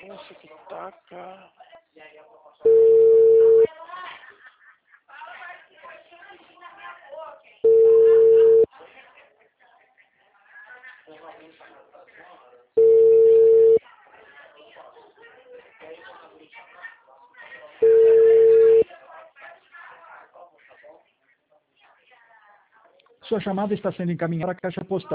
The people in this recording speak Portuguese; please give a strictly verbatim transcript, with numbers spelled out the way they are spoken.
Nossa, que taca. Sua chamada está sendo encaminhada para a caixa postal.